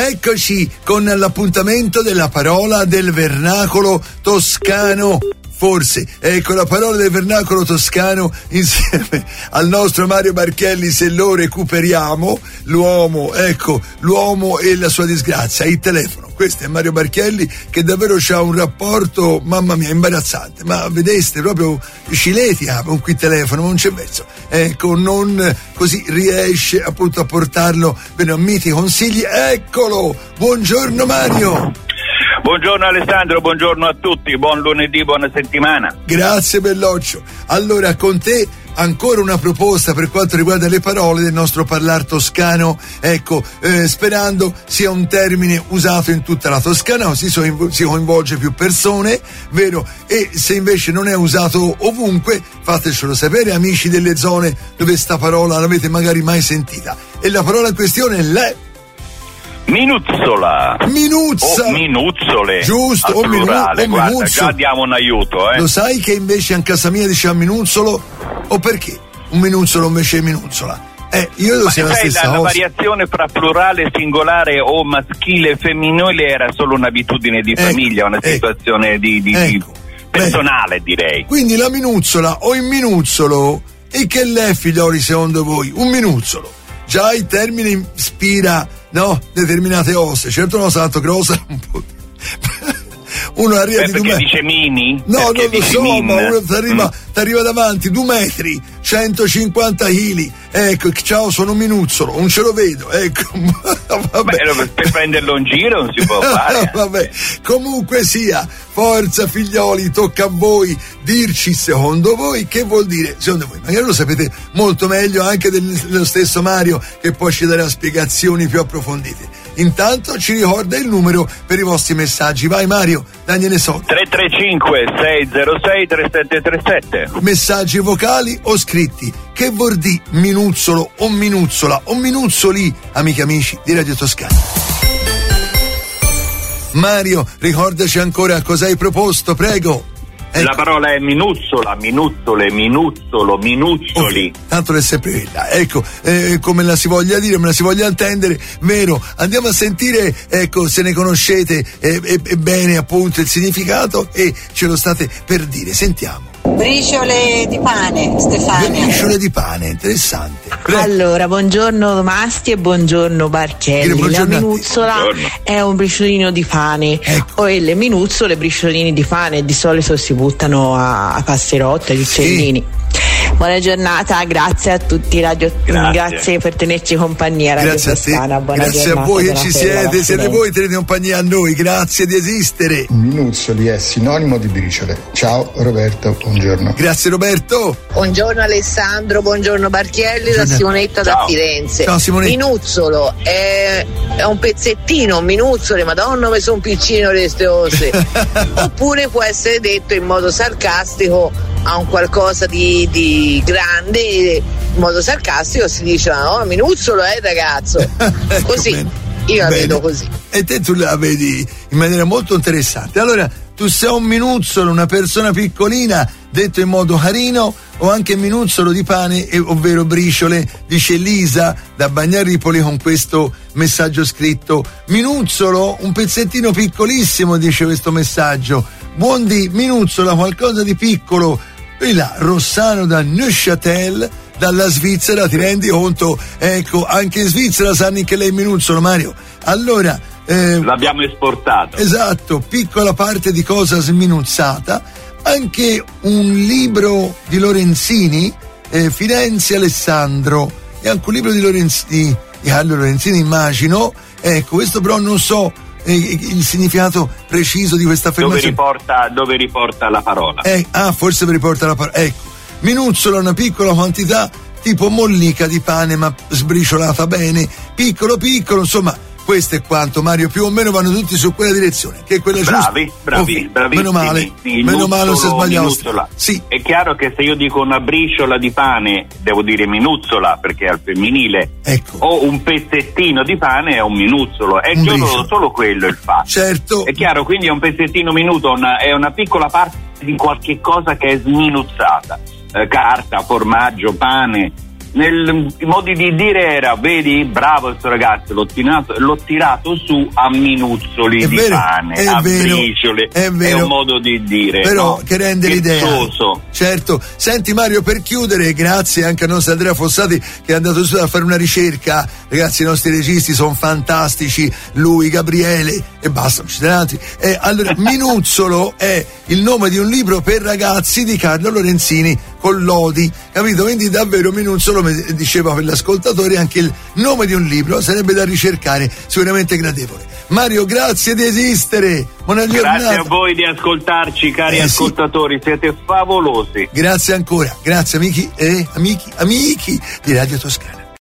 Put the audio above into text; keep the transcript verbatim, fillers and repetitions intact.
eccoci con l'appuntamento della parola del vernacolo toscano. Forse, ecco la parola del vernacolo toscano insieme al nostro Mario Barchielli, se lo recuperiamo, l'uomo, ecco, l'uomo e la sua disgrazia, il telefono. Questo è Mario Barchielli che davvero c'ha un rapporto, mamma mia, imbarazzante, ma vedeste, proprio Cileti ha con qui telefono, non c'è mezzo, ecco, non così riesce appunto a portarlo bene a miti consigli. Eccolo, buongiorno Mario. Buongiorno Alessandro, buongiorno a tutti, buon lunedì, buona settimana. Grazie Belloccio. Allora con te ancora una proposta per quanto riguarda le parole del nostro parlar toscano, ecco, eh, sperando sia un termine usato in tutta la Toscana, così si coinvolge più persone, vero? E se invece non è usato ovunque, fatecelo sapere, amici delle zone dove sta parola l'avete magari mai sentita. E la parola in questione è le... Minuzzola. Minuzza. O minuzzole. Giusto, al o, minu- plurale, o guarda, minuzzo. già diamo un aiuto, eh. Lo sai che invece a casa mia diceva minuzzolo? O perché? Un minuzzolo invece è minuzzola. Eh, io lo sia la stessa la, la cosa. variazione fra plurale, singolare o maschile e femminile era solo un'abitudine di ecco, famiglia, una ecco, situazione di, di, ecco, di personale, direi. Quindi la minuzzola o il minuzzolo, e che l'è, figlioli, secondo voi? Un minuzzolo. Già il termine ispira, no, determinate ossa, certo non tanto grossa, un po'. Uno arriva Beh, di perché due metri. dice mini? No, Perché non lo so, min? ma uno ti arriva, Mm. t'arriva davanti, due metri, centocinquanta chili. Ecco, ciao, sono un minuzzolo, non ce lo vedo, ecco. Vabbè. Beh, per prenderlo in giro non si può fare. Vabbè, comunque sia, forza figlioli, tocca a voi dirci secondo voi che vuol dire, secondo voi, magari lo sapete molto meglio anche dello stesso Mario che poi ci darà spiegazioni più approfondite. Intanto ci ricorda il numero per i vostri messaggi, vai Mario, dagliene so. tre tre cinque sei zero sei tre sette tre sette. Messaggi vocali o scritti, che vuol dire minuzzolo o minuzzola o minuzzoli, amiche e amici di Radio Toscana. Mario, ricordaci ancora cosa hai proposto, prego. Ecco. La parola è minuzzola, minuzzole, minuzzolo, minuzzoli. Okay, tanto è sempre quella, ecco, eh, come la si voglia dire, me la si voglia intendere, vero? Andiamo a sentire, ecco, se ne conoscete eh, eh, bene appunto il significato e ce lo state per dire, sentiamo. Briciole di pane, Stefania. Briciole di pane, interessante. Prego. Allora, buongiorno Masti e buongiorno Barchielli. Buongiorno la a te. minuzzola Buongiorno. è un briciolino di pane, Ecco. o e le minuzzole, briciolini di pane, di solito si buttano a, a passerotte, agli uccellini. Buona giornata, grazie a tutti, radio, Grazie. grazie per tenerci compagnia, Radio Grazie a Toscana. te, Buona grazie a giornata, voi che buona ci fede, buona siete, siete fede. voi, tenete compagnia a noi, grazie di esistere. Minuzzoli è sinonimo di briciole. Ciao Roberto, buongiorno. Grazie Roberto. Buongiorno Alessandro, buongiorno Barchielli, da Buongiorno. Simonetta da Ciao. Firenze. Ciao, Simonetta. Minuzzolo è, è un pezzettino, un minuzzole, madonna mi sono piccino queste cose. Oppure può essere detto in modo sarcastico a un qualcosa di, di grande, in modo sarcastico si dice ma no, minuzzolo eh ragazzo. Ecco, Così, bene. io la Bene. vedo così. E te tu la vedi in maniera molto interessante. Allora, tu sei un minuzzolo, una persona piccolina, detto in modo carino, o anche minuzzolo di pane, eh, ovvero briciole, dice Lisa da Bagnaripoli con questo messaggio scritto. Minuzzolo, un pezzettino piccolissimo, dice questo messaggio. Buon di minuzzola, qualcosa di piccolo. E là, Rossano da Neuchâtel, dalla Svizzera, ti rendi conto? Ecco, anche in Svizzera sanno che lei è minuzzolo, Mario. Allora, eh, L'abbiamo esportato. esatto, piccola parte di cosa sminuzzata. Anche un libro di Lorenzini, eh, Firenze Alessandro, e anche un libro di Lorenzini, di Carlo Lorenzini, immagino. Ecco, questo però non so eh, il significato preciso di questa Dove affermazione. riporta, dove riporta la parola? Eh, ah, forse vi riporta la parola. Ecco, minuzzola, una piccola quantità, tipo mollica di pane, ma sbriciolata bene, piccolo piccolo, insomma. Questo è quanto, Mario, più o meno vanno tutti su quella direzione, che è quella Bravi, giusta. bravi, Ovvio. bravissimi. Meno male, Il meno male non si è minuzzolo, sbagliato. minuzzola. Sì, È chiaro che se io dico una briciola di pane, devo dire minuzzola perché è al femminile, ecco. o un pezzettino di pane è un minuzzolo. È Un solo, briciolo. solo quello il fatto. Certo. È chiaro, quindi è un pezzettino minuto, una, è una piccola parte di qualche cosa che è sminuzzata. Eh, carta, formaggio, pane. nel, i modi di dire era: vedi, bravo questo ragazzo, l'ho tirato, l'ho tirato su a minuzzoli è di vero, pane, è a vero, briciole, è, vero, è un modo di dire, però no? che rende l'idea. Certo. Senti Mario, per chiudere, grazie anche al nostro Andrea Fossati che è andato su a fare una ricerca. Ragazzi, i nostri registi sono fantastici, lui, Gabriele e basta, ci sono altri. Eh, allora, Minuzzolo è il nome di un libro per ragazzi di Carlo Lorenzini con Lodi, capito? Quindi davvero Minuzzolo, diceva per gli ascoltatori, anche il nome di un libro, sarebbe da ricercare, sicuramente gradevole. Mario, grazie di esistere, buona giornata. Grazie a voi di ascoltarci, cari eh, ascoltatori, sì. Siete favolosi. Grazie ancora, grazie amici e amici, amici di Radio Toscana.